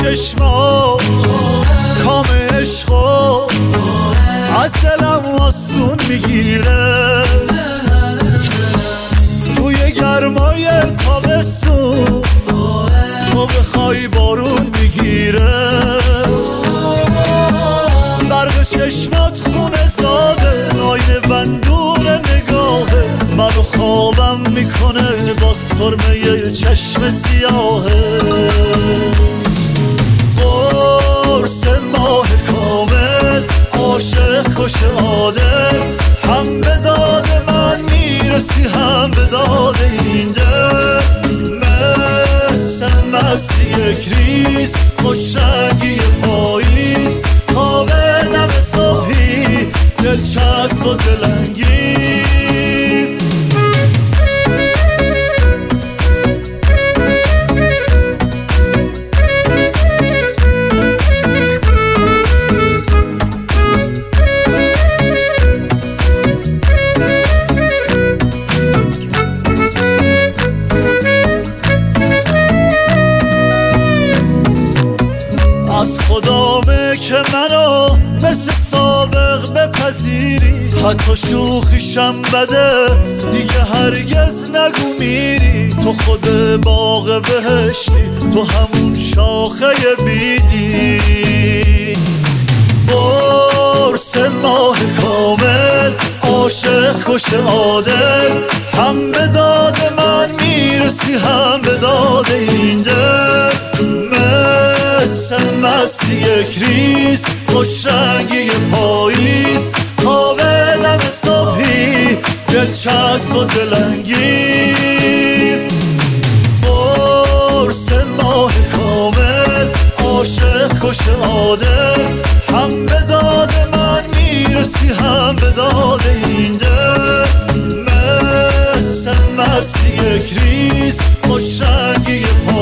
چشمات کام عشقو از دلم آسون میگیره، توی گرمای تابستون تو بخوای بارون میگیره، برق چشمات خونه زاده آینه بندون نگاهه، منو خوابم میکنه با سرمه چشم سیاهه. قرص ماه کامل عاشق کش عادل، هم به داد من میرسی هم به داد این دل، مثل مستی یک ریز خوش رنگی پاییز، خواب دم صبحی دلچسب و دلانگیز. از خدامه که منو مثل سابق بپذیری، حتی شوخیشم بده دیگه هرگز نگو میری، تو خود باغ بهشتی تو همون شاخه بیدی. قرص ماه کامل عاشق کش عادل، هم به داد من میرسی هم به داد این دل، مثل مستی یک ریز خوش رنگی پاییز، خواب دم صبحی دلچسب و دلانگیز. قرص ماه کامل عاشق کش عادل، هم به داد من میرسی هم به داد این دل، مثل مستی یک ریز خوش رنگی پاییز،